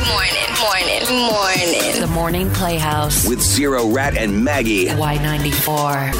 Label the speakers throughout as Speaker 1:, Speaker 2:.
Speaker 1: Morning.
Speaker 2: The Morning Playhouse.
Speaker 3: With Zero, Rat, and Maggie.
Speaker 2: Y94.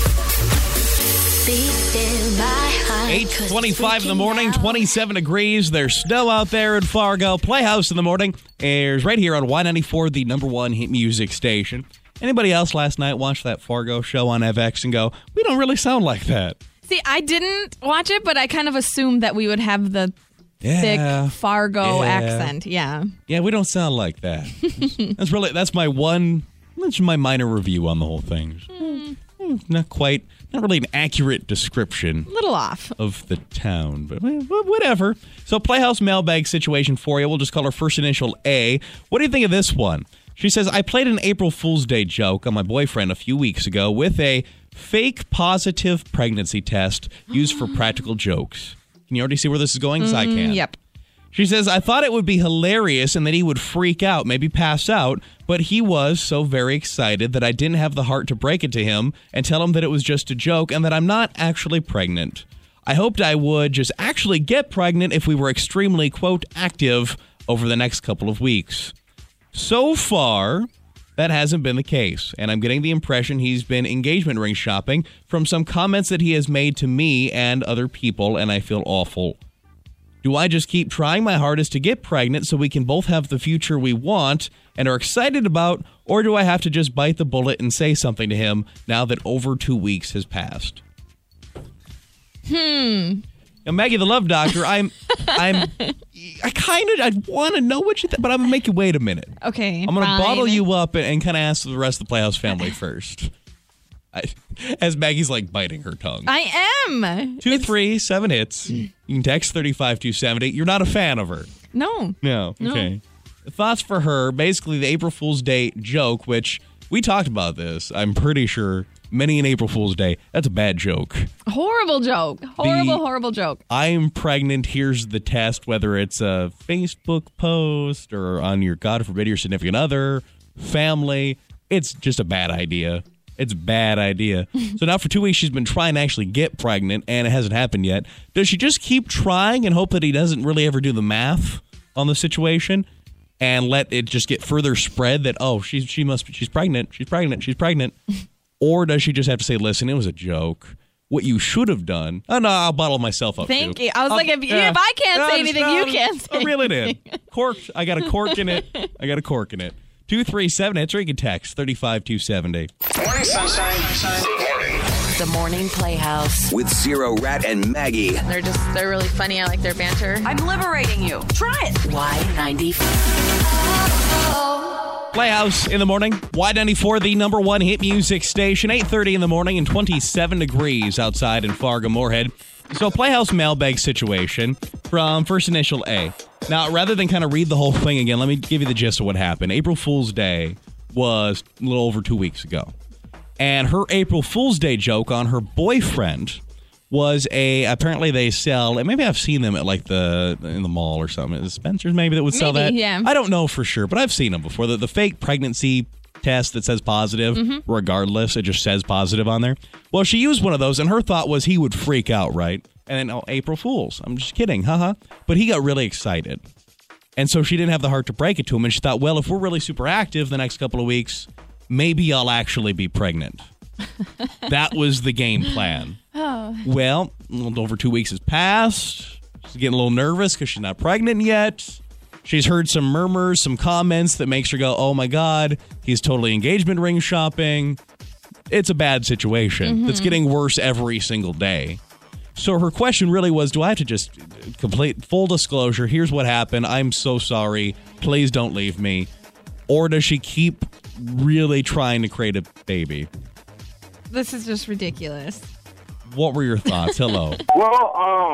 Speaker 4: 8:25 in the morning, 27 degrees. There's snow out there in Fargo. Playhouse in the morning airs right here on Y94, the number one hit music station. Anybody else last night watch that Fargo show on FX and go, we don't really sound like that?
Speaker 5: See, I didn't watch it, but I kind of assumed that we would have the thick Fargo accent. Yeah,
Speaker 4: we don't sound like that. That's my minor review on the whole thing. Not really an accurate description.
Speaker 5: A little off.
Speaker 4: Of the town, but whatever. So Playhouse mailbag situation for you. We'll just call her first initial A. What do you think of this one? She says, I played an April Fool's Day joke on my boyfriend a few weeks ago with a fake positive pregnancy test used for practical jokes. Can you already see where this is going? Because I can.
Speaker 5: Yep.
Speaker 4: She says, I thought it would be hilarious and that he would freak out, maybe pass out, but he was so very excited that I didn't have the heart to break it to him and tell him that it was just a joke and that I'm not actually pregnant. I hoped I would just actually get pregnant if we were extremely, quote, active over the next couple of weeks. So far, that hasn't been the case, and I'm getting the impression he's been engagement ring shopping from some comments that he has made to me and other people, and I feel awful. Do I just keep trying my hardest to get pregnant so we can both have the future we want and are excited about, or do I have to just bite the bullet and say something to him now that over 2 weeks has passed? Now, Maggie, the love doctor, I want to know what you think, but I'm going to make you wait a minute.
Speaker 5: Okay,
Speaker 4: I'm going to bottle you up and kind of ask the rest of the Playhouse family first. As Maggie's like biting her tongue.
Speaker 5: I am.
Speaker 4: 237 hits. You can text 35270. You're not a fan of her.
Speaker 5: No.
Speaker 4: Okay. Thoughts for her, basically the April Fool's Day joke, which we talked about this. I'm pretty sure many an April Fool's Day. That's a bad joke.
Speaker 5: Horrible joke. Horrible joke.
Speaker 4: I'm pregnant. Here's the test, whether it's a Facebook post or on your, God forbid, your significant other, family. It's just a bad idea. It's a bad idea. So now for 2 weeks, she's been trying to actually get pregnant, and it hasn't happened yet. Does she just keep trying and hope that he doesn't really ever do the math on the situation and let it just get further spread that, she's pregnant. Or does she just have to say, listen, it was a joke. What you should have done. Oh, no, I'll bottle myself up.
Speaker 5: Thank you. I was like, if I can't say anything, you can't say anything.
Speaker 4: I really did. Corked. I got a cork in it. 237 hits, or you can text 35270.
Speaker 1: Morning, sunshine. Good morning.
Speaker 2: The Morning Playhouse.
Speaker 3: With Zero, Rat, and Maggie.
Speaker 6: They're really funny. I like their banter.
Speaker 2: I'm liberating you. Try it. Y94.
Speaker 4: Playhouse in the morning. Y94, the number one hit music station. 8:30 in the morning and 27 degrees outside in Fargo Moorhead. So Playhouse mailbag situation from first initial A. Now, rather than kind of read the whole thing again, let me give you the gist of what happened. April Fool's Day was a little over 2 weeks ago. And her April Fool's Day joke on her boyfriend was apparently they sell, and maybe I've seen them at like in the mall or something, the Spencer's maybe that would sell that.
Speaker 5: Yeah.
Speaker 4: I don't know for sure, but I've seen them before. The fake pregnancy test that says positive, regardless, it just says positive on there. Well, she used one of those, and her thought was he would freak out, right? And then, April Fools. I'm just kidding, haha. But he got really excited. And so she didn't have the heart to break it to him, and she thought, well, if we're really super active the next couple of weeks, maybe I'll actually be pregnant. That was the game plan.
Speaker 5: Oh.
Speaker 4: Well, a little over 2 weeks has passed. She's getting a little nervous because she's not pregnant yet. She's heard some murmurs, some comments that makes her go, oh my God, he's totally engagement ring shopping. It's a bad situation that's getting worse every single day. So her question really was, do I have to just complete full disclosure? Here's what happened. I'm so sorry. Please don't leave me. Or does she keep really trying to create a baby?
Speaker 5: This is just ridiculous.
Speaker 4: What were your thoughts? Hello.
Speaker 7: Well,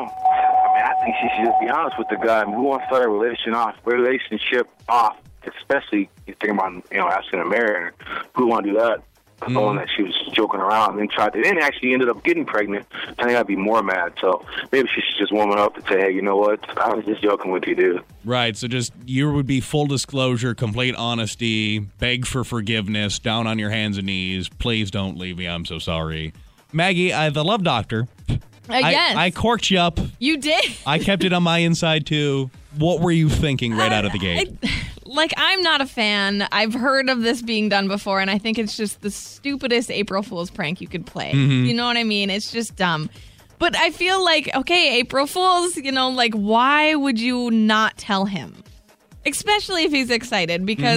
Speaker 7: I think she should just be honest with the guy. Who wants to start a relationship off, especially you think about, asking to marry her. Who want to do that? Knowing that she was joking around and then actually ended up getting pregnant. I think I'd be more mad. So maybe she should just warm it up and say, hey, you know what? I was just joking with you, dude.
Speaker 4: Right. So just you would be full disclosure, complete honesty, beg for forgiveness, down on your hands and knees. Please don't leave me. I'm so sorry. Maggie, the love doctor.
Speaker 5: Yes.
Speaker 4: I corked you up.
Speaker 5: You did.
Speaker 4: I kept it on my inside, too. What were you thinking right out of the gate?
Speaker 5: I'm not a fan. I've heard of this being done before, and I think it's just the stupidest April Fool's prank you could play.
Speaker 4: Mm-hmm.
Speaker 5: You know what I mean? It's just dumb. But I feel like, okay, April Fool's, why would you not tell him? Especially if he's excited, because,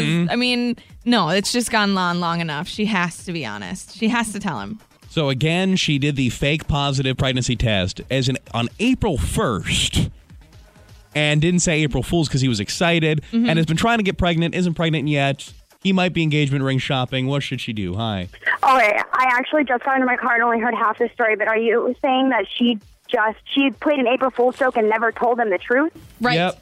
Speaker 5: no, it's just gone on long enough. She has to be honest. She has to tell him.
Speaker 4: So again, she did the fake positive pregnancy test on April 1st and didn't say April Fool's because he was excited and has been trying to get pregnant, isn't pregnant yet. He might be engagement ring shopping. What should she do? Hi.
Speaker 8: Okay, I actually just got into my car and only heard half the story, but are you saying that she played an April Fool's joke and never told him the truth?
Speaker 5: Right.
Speaker 8: Yep.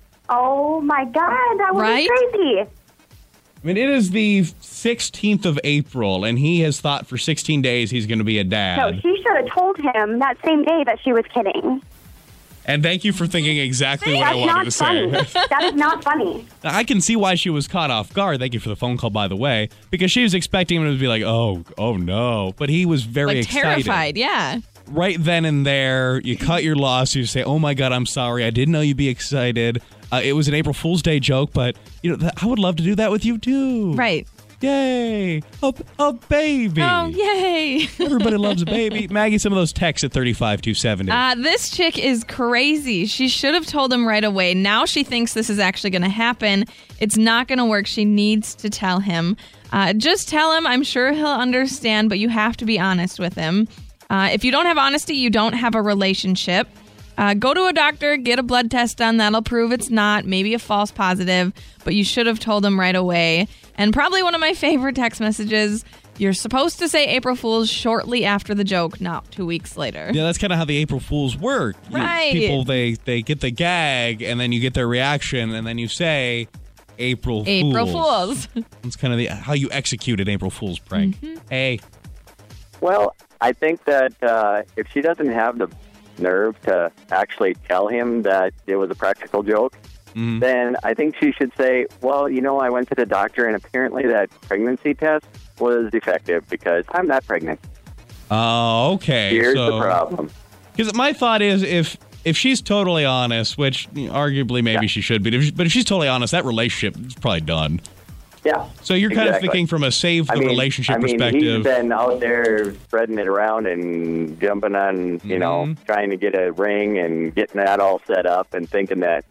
Speaker 8: Oh my God, that would be crazy.
Speaker 4: I mean, it is the 16th of April, and he has thought for 16 days he's going to be a dad.
Speaker 8: No, she should have told him that same day that she was kidding.
Speaker 4: And thank you for thinking exactly what I wanted to say.
Speaker 8: That is not funny.
Speaker 4: I can see why she was caught off guard. Thank you for the phone call, by the way, because she was expecting him to be like, oh no. But he was very excited.
Speaker 5: Terrified, yeah.
Speaker 4: Right then and there, you cut your loss. You say, oh my God, I'm sorry. I didn't know you'd be excited. It was an April Fool's Day joke, but I would love to do that with you too.
Speaker 5: Right.
Speaker 4: Yay. A baby.
Speaker 5: Oh, yay.
Speaker 4: Everybody loves a baby. Maggie, some of those texts at 35270.
Speaker 5: This chick is crazy. She should have told him right away. Now she thinks this is actually going to happen. It's not going to work. She needs to tell him. Just tell him. I'm sure he'll understand, but you have to be honest with him. If you don't have honesty, you don't have a relationship. Go to a doctor, get a blood test done. That'll prove it's not. Maybe a false positive, but you should have told him right away. And probably one of my favorite text messages, you're supposed to say April Fool's shortly after the joke, not 2 weeks later.
Speaker 4: Yeah, that's kind of how the April Fools work.
Speaker 5: Right.
Speaker 4: People, they get the gag, and then you get their reaction, and then you say April Fools. That's kind of how you execute an April Fool's prank. Mm-hmm. Hey.
Speaker 9: Well, I think that if she doesn't have the nerve to actually tell him that it was a practical joke, then I think she should say, well, I went to the doctor and apparently that pregnancy test was defective because I'm not pregnant.
Speaker 4: Oh, okay.
Speaker 9: Here's the problem.
Speaker 4: Because my thought is if she's totally honest, which arguably maybe she should be, but if she's totally honest, that relationship is probably done.
Speaker 9: Yeah.
Speaker 4: So you're kind of thinking from a save the relationship perspective.
Speaker 9: He's been out there spreading it around and jumping on, trying to get a ring and getting that all set up and thinking that,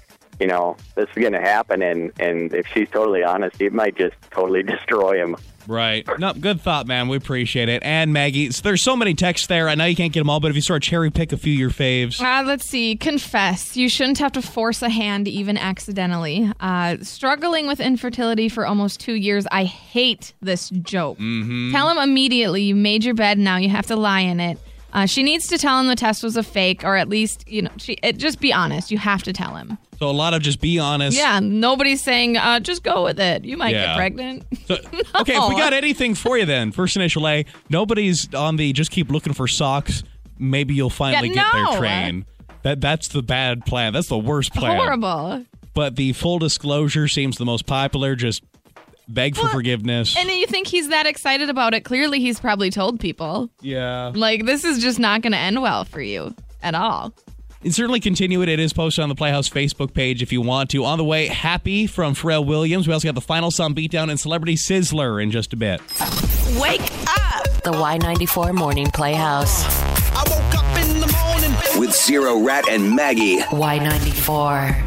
Speaker 9: this is going to happen. And if she's totally honest, it might just totally destroy him.
Speaker 4: Right. No, good thought, man. We appreciate it. And Maggie, there's so many texts there. I know you can't get them all, but if you sort of cherry pick a few of your faves.
Speaker 5: Let's see. Confess. You shouldn't have to force a hand even accidentally. Struggling with infertility for almost 2 years. I hate this joke. Mm-hmm. Tell him immediately you made your bed, now you have to lie in it. She needs to tell him the test was a fake, or at least, just be honest. You have to tell him.
Speaker 4: So a lot of just be honest.
Speaker 5: Yeah, nobody's saying, just go with it. You might get pregnant.
Speaker 4: So, okay, if we got anything for you then, first initial A, nobody's on the just keep looking for socks, maybe you'll finally get their train. That's the bad plan. That's the worst plan.
Speaker 5: Horrible.
Speaker 4: But the full disclosure seems the most popular, just beg for forgiveness.
Speaker 5: And you think he's that excited about it. Clearly, he's probably told people.
Speaker 4: Yeah.
Speaker 5: This is just not going to end well for you at all.
Speaker 4: And certainly continue it. It is posted on the Playhouse Facebook page if you want to. On the way, Happy from Pharrell Williams. We also got the Final Song Beatdown and Celebrity Sizzler in just a bit.
Speaker 2: Wake up! The Y94 Morning Playhouse.
Speaker 3: I woke up in the morning with Zero, Rat, and Maggie.
Speaker 2: Y94.